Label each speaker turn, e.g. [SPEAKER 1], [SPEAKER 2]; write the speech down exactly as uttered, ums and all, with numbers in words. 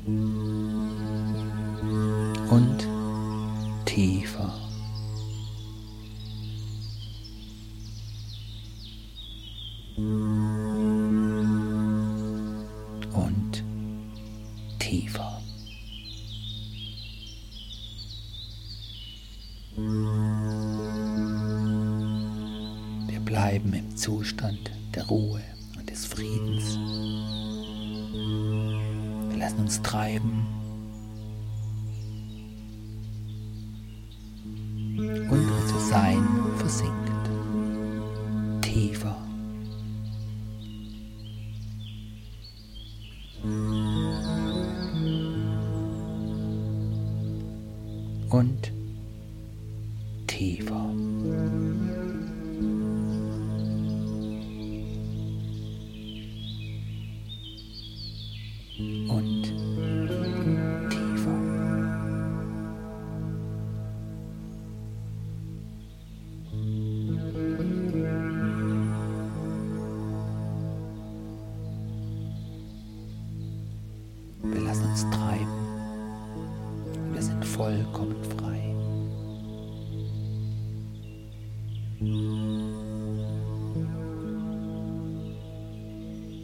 [SPEAKER 1] und tiefer. Und tiefer. Wir bleiben im Zustand der Ruhe und des Friedens. Wir lassen uns treiben und unser Sein versinkt tiefer. Und tiefer. Und tiefer. Wir lassen uns treiben. Wir sind vollkommen frei.